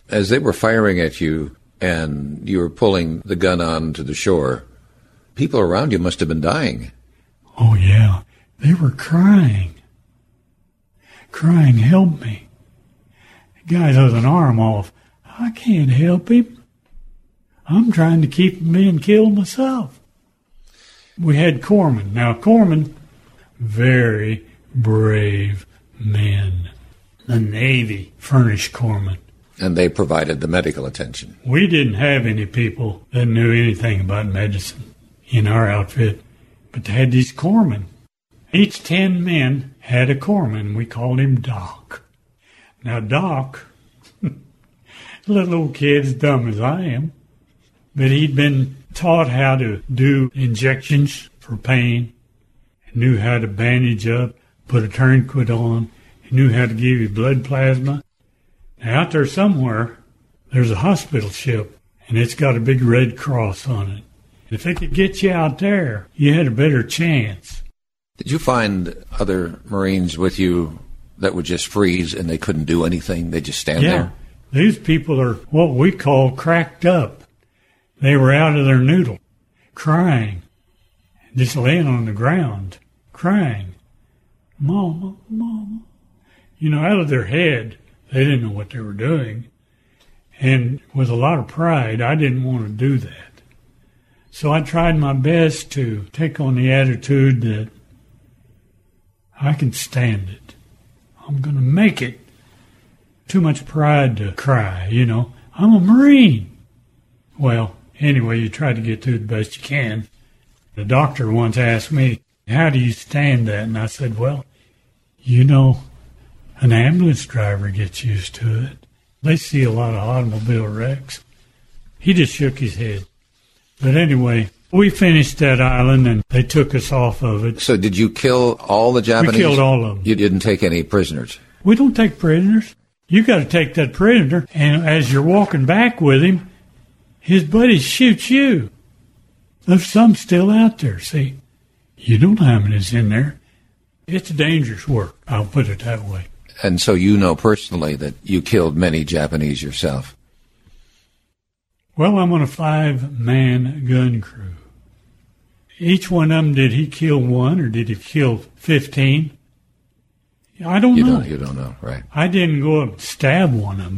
As they were firing at you and you were pulling the gun onto the shore, people around you must have been dying. Oh, yeah. They were crying. Crying, help me. The guy has an arm off. I can't help him. I'm trying to keep him being killed myself. We had corpsmen. Now, corpsmen, very brave men. The Navy furnished corpsmen. And they provided the medical attention. We didn't have any people that knew anything about medicine in our outfit, but they had these corpsmen. Each 10 men had a corpsman. We called him Doc. Now, Doc, little old kid as dumb as I am, but he'd been taught how to do injections for pain, knew how to bandage up, put a tourniquet on, he knew how to give you blood plasma. Now, out there somewhere, there's a hospital ship, and it's got a big red cross on it. If they could get you out there, you had a better chance. Did you find other Marines with you that would just freeze and they couldn't do anything? They just stand there? These people are what we call cracked up. They were out of their noodle, crying, just laying on the ground, crying, Mama, Mama. You know, out of their head, they didn't know what they were doing. And with a lot of pride, I didn't want to do that. So I tried my best to take on the attitude that I can stand it. I'm going to make it. Too much pride to cry, you know. I'm a Marine. Well, anyway, you try to get through the best you can. The doctor once asked me, how do you stand that? And I said, well, you know, an ambulance driver gets used to it. They see a lot of automobile wrecks. He just shook his head. But anyway, we finished that island and they took us off of it. So did you kill all the Japanese? We killed all of them. You didn't take any prisoners? We don't take prisoners. You got to take that prisoner, and as you're walking back with him, his buddies shoot you. There's some still out there, see. You don't know how many's in there. It's dangerous work, I'll put it that way. And so you know personally that you killed many Japanese yourself? Well, I'm on a 5-man gun crew. Each one of them, did he kill one or did he kill 15? I don't know. You don't know, right. I didn't go up and stab one of them.